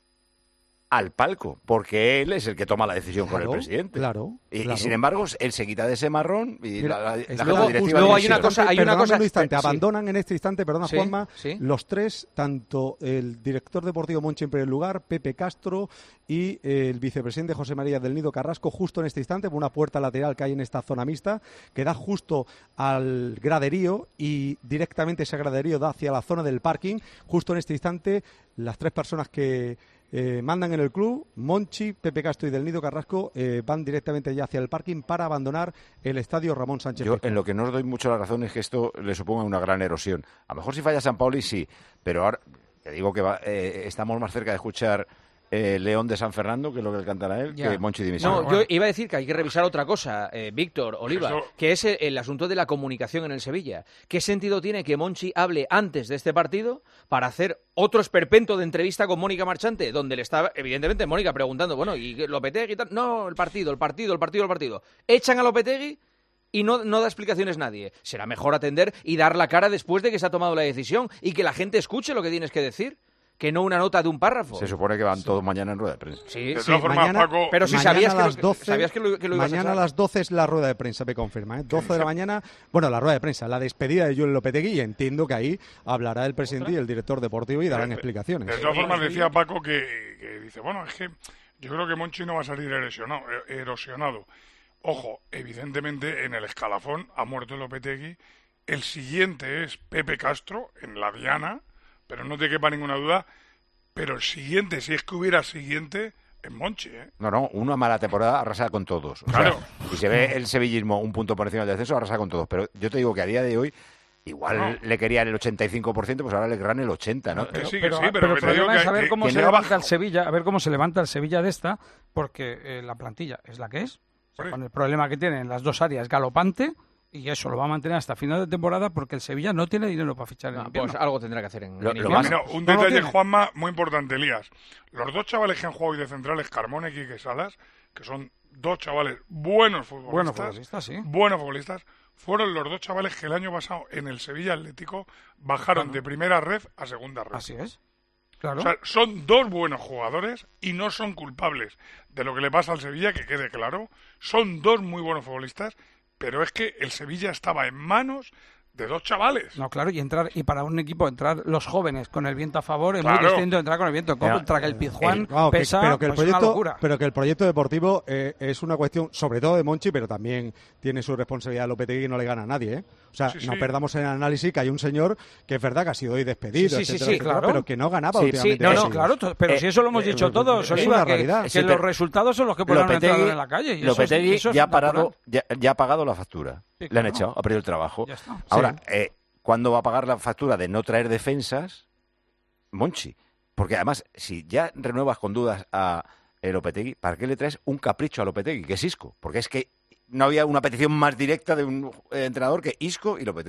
al palco, porque él es el que toma la decisión con el Claro, presidente. claro, Y, y claro. sin embargo, él se quita de ese marrón y Mira, la, la- es la luego- junta directiva luego dice, hay una cosa- hay una Perdóname cosa- un instante, sí. abandonan en este instante, perdona Sí, Juanma, sí. los tres, tanto el director deportivo Monchi en primer lugar, Pepe Castro y el vicepresidente José María del Nido Carrasco, justo en este instante, por una puerta lateral que hay en esta zona mixta, que da justo al graderío y directamente ese graderío da hacia la zona del parking. Justo en este instante, las tres personas que eh, mandan en el club, Monchi, Pepe Castro y del Nido Carrasco, eh, van directamente ya hacia el parking para abandonar el estadio Ramón Sánchez Yo Pizjuán. en lo que no os doy mucho la razón es que esto le suponga una gran erosión. A lo mejor si falla San Paoli sí, pero ahora te digo que va- eh, estamos más cerca de escuchar eh, León de San Fernando, que es lo que le cantan a él, Ya. que Monchi dimisión. No, yo iba a decir que hay que revisar otra cosa, eh, Víctor, Oliva, Eso- que es el, el asunto de la comunicación en el Sevilla. ¿Qué sentido tiene que Monchi hable antes de este partido para hacer otro esperpento de entrevista con Mónica Marchante, donde le estaba, evidentemente, Mónica preguntando, bueno, ¿y Lopetegui y tal? No, el partido, el partido, el partido, el partido. Echan a Lopetegui y no, no da explicaciones nadie. Será mejor atender y dar la cara después de que se ha tomado la decisión y que la gente escuche lo que tienes que decir, que no una nota de un párrafo. Se supone que van todos mañana en rueda de prensa. Sí, De sí, todas formas, mañana- Paco, pero si Mañana sabías a que, las lo, doce, sabías que lo, que lo ibas a mañana a echar. las doce es la rueda de prensa, me confirma, ¿eh? doce de la mañana, bueno, la rueda de prensa, la despedida de Julen Lopetegui, y entiendo que ahí hablará el presidente y el director deportivo y darán De- explicaciones. De todas formas, decía Paco que, que dice, bueno, es que yo creo que Monchi no va a salir erosionado. erosionado. Ojo, evidentemente en el escalafón ha muerto Lopetegui. El siguiente es Pepe Castro en la diana, pero no te quepa ninguna duda. Pero el siguiente, si es que hubiera siguiente, es Monchi, ¿eh? No, no, una mala temporada arrasa con todos. O Claro. sea, si se ve el sevillismo un punto por encima del descenso, arrasa con todos. Pero yo te digo que a día de hoy, igual No. le querían el ochenta y cinco por ciento, pues ahora le querrán el ochenta por ciento, ¿no? Que sí, que pero, sí, pero pero, el que te digo problema que, es a ver que- cómo que se no levanta baja. el Sevilla, a ver cómo se levanta el Sevilla de esta, porque eh, la plantilla es la que es, o sea, con el problema que tienen las dos áreas galopante, y eso lo va a mantener hasta final de temporada porque el Sevilla no tiene dinero para fichar en No, invierno. pues algo tendrá que hacer en, Lo- en lo invierno. más- Mira, un No lo detalle, tiene. Juanma, muy importante, Elías. Los dos chavales que han jugado hoy de centrales, Carmona y Quique Salas, que son dos chavales buenos futbolistas, Buenos futbolistas, sí. buenos futbolistas, fueron los dos chavales que el año pasado en el Sevilla Atlético bajaron de primera red a segunda red. Así es. Claro. O sea, son dos buenos jugadores y no son culpables de lo que le pasa al Sevilla, que quede claro. Son dos muy buenos futbolistas, pero es que el Sevilla estaba en manos de dos chavales. No, claro, y entrar y para un equipo entrar los jóvenes con el viento a favor es Claro. muy distinto de entrar con el viento en Pero, contra, que el Pizjuán Eh, Vamos, que- pesa, pero, que el pues, es una proyecto, locura. pero que el proyecto deportivo eh, es una cuestión, sobre todo de Monchi, pero también tiene su responsabilidad Lopetegui y no le gana a nadie. ¿eh? O sea, Sí, no sí. perdamos en el análisis que hay un señor que es verdad que ha sido hoy despedido, Sí, sí, sí, etcétera, sí, etcétera, claro. pero que no ganaba Sí, últimamente. sí, no, no, partidos. Claro, to- pero Eh, si eso lo hemos eh, dicho es todos, una Oliva, que, realidad. que Sí, los pero resultados son los que ponen al entrenador en la calle. Y eso es- Lopetegui eso es ya, ha natural. parado, ya, ya ha pagado la factura. Sí, Le han claro. echado, ha perdido el trabajo. Ya está. Ahora, eh, ¿cuándo va a pagar la factura de no traer defensas? Monchi. Porque además, si ya renuevas con dudas a eh, Lopetegui, ¿para qué le traes un capricho a Lopetegui, que es Isco? Porque es que no había una petición más directa de un eh, entrenador que Isco y Lopetegui.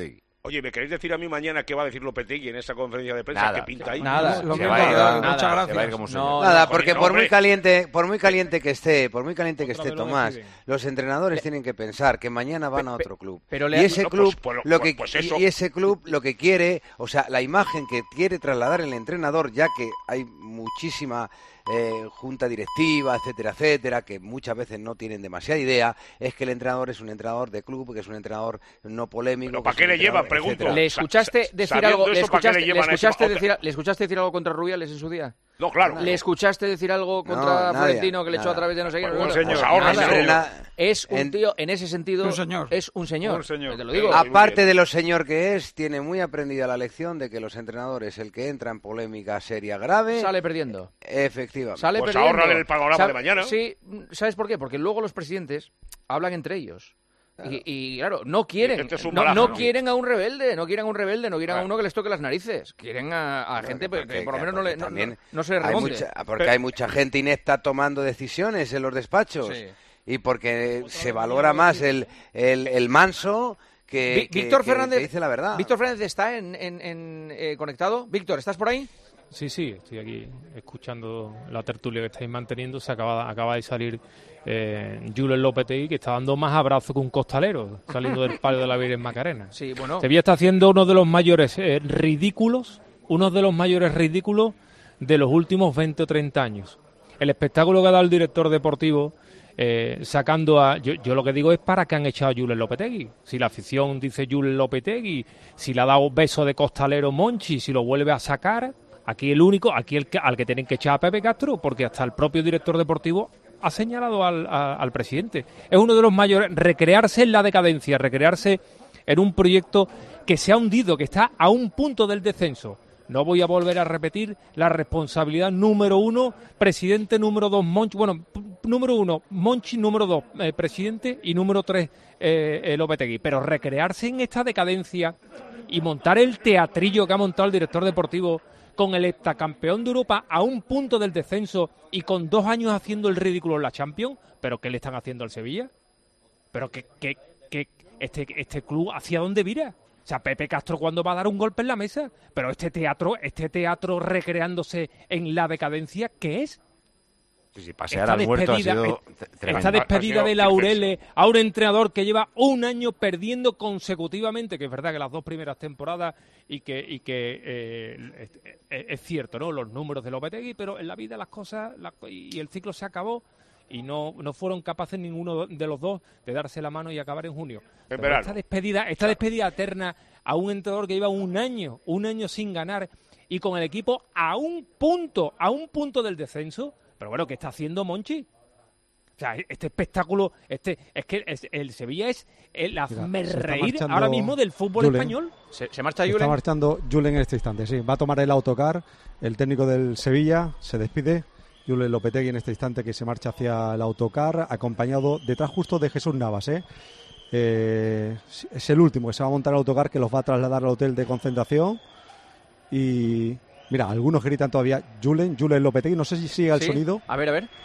Oye, ¿me queréis decir a mí mañana qué va a decir Lopetegui en esa conferencia de prensa? Nada. ¿Qué pinta ahí? Nada. No, Se no, va a ir, nada, nada, muchas se va a gracias. ir como un No, señor. Nada, no, porque no, por muy hombre. caliente, por muy caliente que esté, por muy caliente que Otra esté vez lo Tomás, deciden. los entrenadores tienen que pensar que mañana van a otro club. pero y le- ese no, club, pues, pues, lo pues, que pues y- eso. y ese club lo que quiere, o sea, la imagen que quiere trasladar el entrenador, ya que hay muchísima eh, junta directiva, etcétera, etcétera, que muchas veces no tienen demasiada idea, es que el entrenador es un entrenador de club, que es un entrenador no polémico. ¿Pero que para es qué un le llevan? entrenador, Pregunto. etcétera. ¿Le escuchaste Sa- decir sabiendo algo? ¿Le eso, ¿para qué le escuchaste, le llevan a ese- escuchaste otra- decir, ¿Le escuchaste decir algo contra Rubiales en su día? No, claro. ¿Le escuchaste decir algo contra No, nadie, Florentino que le echó nada. a través de no sé quién? Pues, No, señor, pues ahora, nada. señor. Es un En- tío, en ese sentido, Un señor. es un señor. Un señor. Te lo digo. Ah, Aparte de lo señor que es, tiene muy aprendida la lección de que los entrenadores, el que entra en polémica seria grave, Sale perdiendo. efectivamente. Sale Pues perdiendo. ahórrale el panorama Sab- de mañana. Sí, ¿sabes por qué? Porque luego los presidentes hablan entre ellos. Y, y, claro, no quieren, Este es un no, baraja, no ¿no? quieren a un rebelde, no quieren a un rebelde, no quieren a Claro. uno que les toque las narices, quieren a, a Bueno, gente porque- que por lo menos no, porque le, no, también no- no se le hay remonte. mucha- porque hay mucha gente inepta tomando decisiones en los despachos Sí. y porque se valora más el, el, el manso que, Vi- que- Víctor que- Fernández, que dice la verdad. Víctor Fernández está en, en- en, eh, conectado. Víctor, ¿estás por ahí? Sí, sí, estoy aquí escuchando la tertulia que estáis manteniendo. Se acaba, acaba de salir eh, Julen Lopetegui, que está dando más abrazos que un costalero saliendo del palio de la Virgen Macarena. Sí, bueno. Sevilla está haciendo uno de los mayores eh, ridículos, uno de los mayores ridículos de los últimos veinte o treinta años. El espectáculo que ha dado el director deportivo eh, sacando a... Yo, yo lo que digo es para que han echado a Julen Lopetegui. Si la afición dice Julen Lopetegui, si le ha dado beso de costalero Monchi, si lo vuelve a sacar, aquí el único, aquí el que, al que tienen que echar a Pepe Castro, porque hasta el propio director deportivo ha señalado al, a- al presidente. Es uno de los mayores, recrearse en la decadencia, recrearse en un proyecto que se ha hundido, que está a un punto del descenso. No voy a volver a repetir la responsabilidad número uno, presidente, número dos, Monchi, bueno, p- número uno, Monchi, número dos, eh, presidente, y número tres, eh, eh, Lopetegui. Pero recrearse en esta decadencia y montar el teatrillo que ha montado el director deportivo con el heptacampeón de Europa a un punto del descenso y con dos años haciendo el ridículo en la Champions, ¿pero qué le están haciendo al Sevilla? ¿Pero que, que, que este, este club hacia dónde vira? O sea, Pepe Castro cuando va a dar un golpe en la mesa, pero este teatro, este teatro recreándose en la decadencia, ¿qué es? Sí, sí, pasear al muerto ha sido eh, tremendo. esta despedida Ha sido de Laureles a un entrenador que lleva un año perdiendo consecutivamente, que es verdad que las dos primeras temporadas y que y que eh, es, es- es cierto, ¿no? Los números de Lopetegui, pero en la vida las cosas la- y el ciclo se acabó y no, no fueron capaces ninguno de los dos de darse la mano y acabar en junio. Pero verano. esta despedida, esta despedida eterna a un entrenador que lleva un año, un año sin ganar y con el equipo a un punto, a un punto del descenso. Pero bueno, ¿qué está haciendo Monchi? O sea, este espectáculo, este es que es- el Sevilla es el Mira, se está hazmerreír marchando ahora mismo del fútbol Julen. español. Se, se marcha Se está Julen. marchando Julen en este instante, sí. Va a tomar el autocar. El técnico del Sevilla se despide. Julen Lopetegui en este instante que se marcha hacia el autocar, acompañado detrás justo de Jesús Navas. ¿eh? Eh, es el último que se va a montar el autocar que los va a trasladar al hotel de concentración. Y mira, algunos gritan todavía Julen, Julen Lopetegui. No sé si sigue el Sí. sonido. A ver, a ver.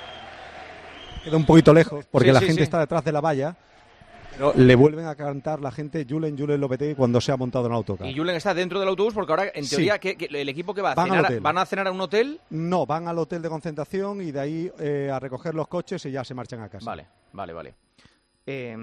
Queda un poquito lejos porque Sí, la sí, gente sí. está detrás de la valla. Pero le vuelven a cantar la gente Julen, Julen Lopetegui cuando se ha montado en el autocar. Y Julen está dentro del autobús porque ahora, en Sí. teoría, ¿qué- qué- el equipo que va a Van al cenar, hotel. van a cenar a un hotel. No, van al hotel de concentración y de ahí eh, a recoger los coches y ya se marchan a casa. Vale, vale, vale. Eh,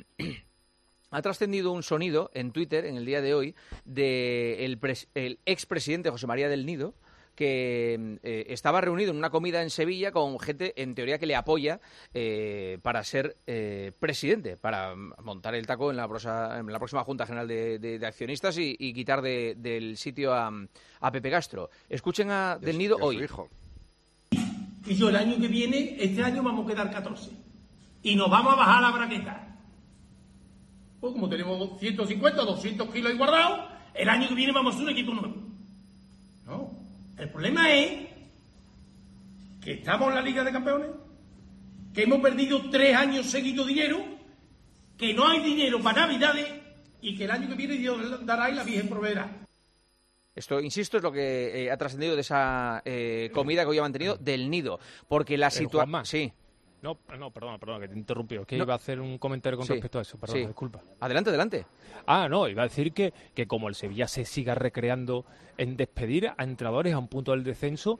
ha trascendido un sonido en Twitter en el día de hoy de el, pres- el expresidente José María del Nido, que eh, estaba reunido en una comida en Sevilla con gente, en teoría, que le apoya eh, para ser eh, presidente, para montar el taco en la, prosa- en la próxima Junta General de, de- de Accionistas y, y quitar de- del sitio a, a Pepe Castro. Escuchen a Del Nido hoy. Y yo el año que viene, este año vamos a quedar catorce. Y nos vamos a bajar la braqueta. Pues como tenemos ciento cincuenta, doscientos kilos ahí guardados, el año que viene vamos a hacer un equipo nuevo. No. El problema es que estamos en la Liga de Campeones, que hemos perdido tres años seguidos dinero, que no hay dinero para Navidades y que el año que viene Dios dará y la Virgen proveerá. Esto, insisto, es lo que eh, ha trascendido de esa eh, comida que hoy ha mantenido del Nido. Porque la Pero, situación... Juanma, Sí. No, no, perdona, perdona, que te interrumpió. Es que No. iba a hacer un comentario con Sí, respecto a eso, perdón, sí. disculpa. Adelante, adelante. Ah, no, iba a decir que, que como el Sevilla se siga recreando en despedir a entrenadores a un punto del descenso,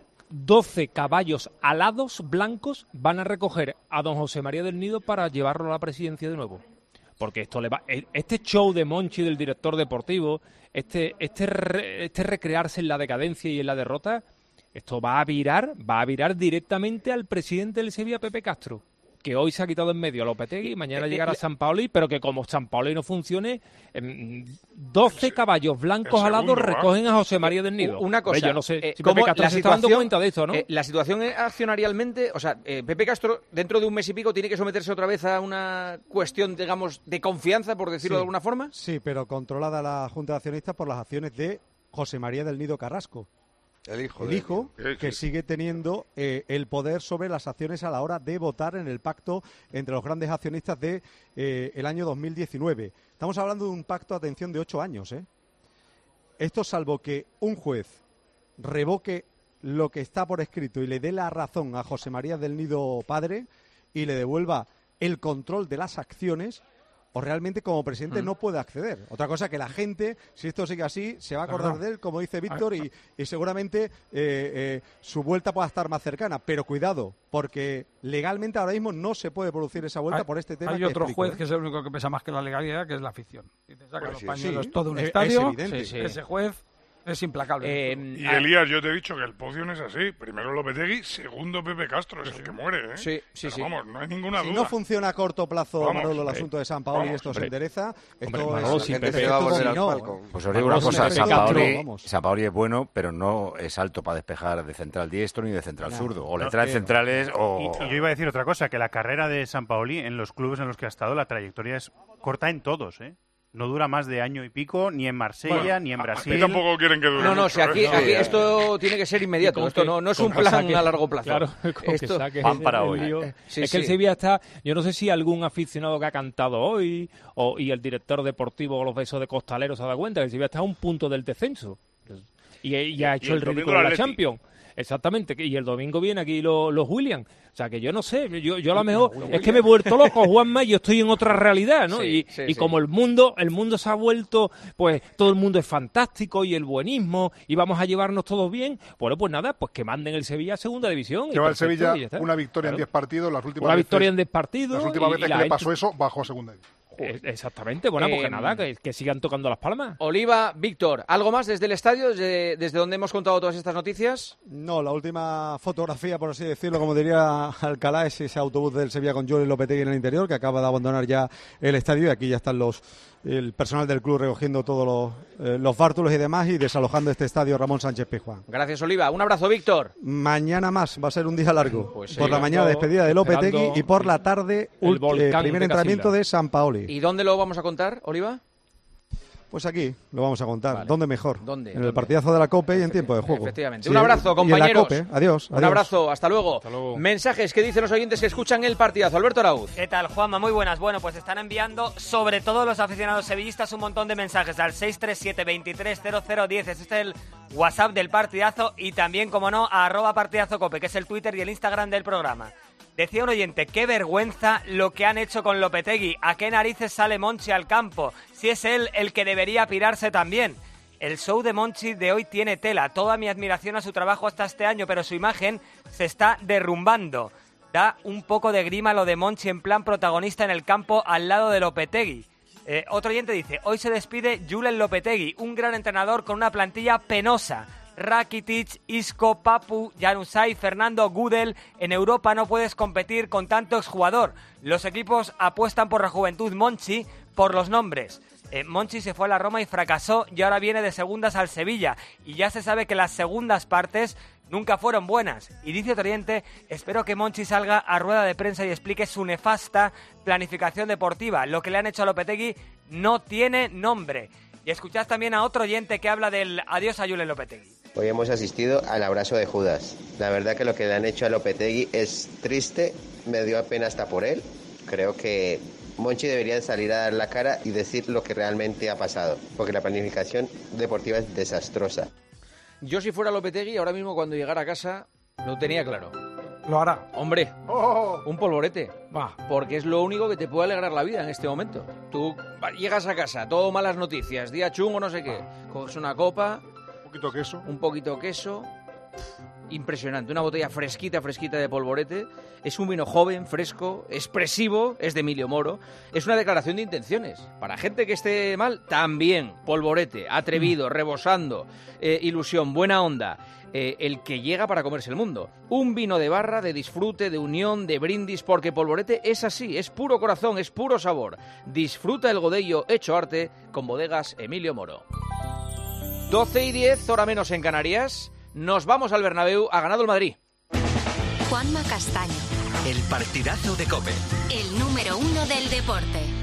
doce caballos alados blancos van a recoger a don José María del Nido para llevarlo a la presidencia de nuevo. Porque esto le va, este show de Monchi, del director deportivo, este, este, re, este recrearse en la decadencia y en la derrota, esto va a virar, va a virar directamente al presidente del Sevilla, Pepe Castro, que hoy se ha quitado en medio a Lopetegui y mañana Eh, eh, llegará le- San Paoli, pero que como San Paoli no funcione, em, doce caballos blancos el alados segundo, ¿eh? recogen a José María del Nido. Una cosa, Hombre, yo no sé eh, si ¿cómo Pepe Castro la se está dando situación- cuenta de esto, ¿no? eh, la situación accionarialmente, o sea, eh, Pepe Castro dentro de un mes y pico tiene que someterse otra vez a una cuestión, digamos, de confianza, por decirlo Sí. de alguna forma. Sí, pero controlada la Junta de Accionistas por las acciones de José María del Nido Carrasco. El hijo. El de- hijo Sí, que sí. sigue teniendo eh, el poder sobre las acciones a la hora de votar en el pacto entre los grandes accionistas de eh, el año dos mil diecinueve. Estamos hablando de un pacto, atención, de ocho años. ¿eh? Esto salvo que un juez revoque lo que está por escrito y le dé la razón a José María del Nido padre y le devuelva el control de las acciones, o realmente como presidente Mm. no puede acceder. Otra cosa que la gente, si esto sigue así, se va a acordar Claro. de él, como dice Víctor, y, y seguramente eh, eh, su vuelta pueda estar más cercana. Pero cuidado, porque legalmente ahora mismo no se puede producir esa vuelta Hay- por este tema. Hay que otro explico, juez ¿eh? que es el único que pesa más que la legalidad, que es la afición. Y te saca Pues los sí, pañuelos sí. todo un Es- es estadio. evidente. Sí, sí. Ese juez es implacable. Y Elías, yo te he dicho que el podio no es así. Primero Lopetegui, segundo Pepe Castro, es el que muere, ¿eh? Sí, sí, Pero sí. Vamos, no hay ninguna Si duda. no funciona a corto plazo, Vamos, Manolo, el hombre. asunto de San Paolo y Vamos, esto se hombre. endereza, Hombre, esto Manolo, es sin el Pepe- efecto Pues dominó. os os digo una cosa, Pepe San Castro, Paoli, vamos. San Paoli es bueno, pero no es alto para despejar de central diestro ni de central No. zurdo. O le No, trae eh, centrales o... Y, y yo iba a decir otra cosa, que la carrera de San Paoli en los clubes en los que ha estado, la trayectoria es corta en todos, ¿eh? No dura más de año y pico, ni en Marsella, Bueno, ni en a- Brasil. aquí tampoco quieren que dure No, no, mucho, si aquí, ¿eh? aquí No, esto tiene que ser inmediato. Con Esto que- no, no es con un que plan saque- a largo plazo. Claro, con que Esto- saque Pan para el hoy. lío. Eh, sí, es que el sí. Sevilla está, yo no sé si algún aficionado que ha cantado hoy o, y el director deportivo o los besos de Costalero se ha dado cuenta que el Sevilla está a un punto del descenso y, y ha Y hecho el el domingo ridículo el de la Atleti. Champions. Exactamente, que- y el domingo viene aquí los, los Williams. O sea, que yo no sé, yo, yo a lo mejor es que me he vuelto loco, Juanma, y yo estoy en otra realidad, ¿no? Sí, y sí, y sí. como el mundo el mundo se ha vuelto, pues todo el mundo es fantástico y el buenismo y vamos a llevarnos todos bien, bueno, pues nada, pues que manden el Sevilla a segunda división. y Lleva el perfecto, Sevilla y ya está. una victoria en Claro. diez partidos, las últimas Una veces, victoria en diez partidos. Las últimas y- veces y que la le gente- pasó eso, bajó a segunda división. Eh, Exactamente, bueno, pues que Eh, nada, que, que sigan tocando las palmas. Oliva, Víctor, ¿algo más desde el estadio, desde, desde donde hemos contado todas estas noticias? No, la última fotografía, por así decirlo, como diría Alcalá, es ese autobús del Sevilla con Joel Lopetegui en el interior, que acaba de abandonar ya el estadio, y aquí ya están los el personal del club recogiendo todos los, eh, los bártulos y demás y desalojando este estadio Ramón Sánchez Pizjuán. Gracias, Oliva. Un abrazo, Víctor. Mañana más, va a ser un día largo. Pues sí. por la mañana despedida de Lopetegui Esperando y por la tarde el ult- volcán primer de entrenamiento Casilda. de San Paoli. ¿Y dónde lo vamos a contar, Oliva? Pues aquí lo vamos a contar. Vale. ¿Dónde mejor? ¿Dónde? En ¿Dónde? el partidazo de la COPE y en tiempo de juego. Efectivamente. Sí, Un abrazo, y en la compañeros. COPE. Adiós, Un adiós. abrazo, hasta luego. Hasta luego. Mensajes que dicen los oyentes que escuchan el partidazo. Alberto Arauz. ¿Qué tal, Juanma? Muy buenas. Bueno, pues están enviando, sobre todo los aficionados sevillistas, un montón de mensajes al seis tres siete, veintitrés cero cero diez. Este es el WhatsApp del partidazo y también, como no, a arroba partidazo cope, que es el Twitter y el Instagram del programa. Decía un oyente, qué vergüenza lo que han hecho con Lopetegui. ¿A qué narices sale Monchi al campo? Si es él el que debería pirarse también. El show de Monchi de hoy tiene tela. Toda mi admiración a su trabajo hasta este año, pero su imagen se está derrumbando. Da un poco de grima lo de Monchi en plan protagonista en el campo al lado de Lopetegui. Eh, otro oyente dice, hoy se despide Julen Lopetegui, un gran entrenador con una plantilla penosa. Rakitic, Isco, Papu, Januzaj, Fernando, Gudel. En Europa no puedes competir con tanto exjugador. Los equipos apuestan por la juventud. Monchi por los nombres. Eh, Monchi se fue a la Roma y fracasó y ahora viene de segundas al Sevilla. Y ya se sabe que las segundas partes nunca fueron buenas. Y dice otro oyente, espero que Monchi salga a rueda de prensa y explique su nefasta planificación deportiva. Lo que le han hecho a Lopetegui no tiene nombre. Y escuchad también a otro oyente que habla del adiós a Julen Lopetegui. Hoy hemos asistido al abrazo de Judas. La verdad que lo que le han hecho a Lopetegui es triste, me dio pena hasta por él. Creo que Monchi debería salir a dar la cara y decir lo que realmente ha pasado, porque la planificación deportiva es desastrosa. Yo si fuera Lopetegui, ahora mismo cuando llegara a casa, lo tenía claro. Lo hará. Hombre, Oh, un polvorete. Va. Porque es lo único que te puede alegrar la vida en este momento. Tú va- llegas a casa, todo malas noticias, día chungo, no sé qué. Coges una copa, un poquito de queso. un poquito de queso. Impresionante, una botella fresquita, fresquita de polvorete. Es un vino joven, fresco, expresivo, es de Emilio Moro. Es una declaración de intenciones. Para gente que esté mal, también polvorete, atrevido, rebosando, eh, ilusión, buena onda. Eh, el que llega para comerse el mundo. Un vino de barra, de disfrute, de unión, de brindis, porque polvorete es así, es puro corazón, es puro sabor. Disfruta el Godello hecho arte con Bodegas Emilio Moro. doce y diez, hora menos en Canarias. Nos vamos al Bernabéu, ha ganado el Madrid. Juanma Castaño, El partidazo de COPE. el número uno del deporte.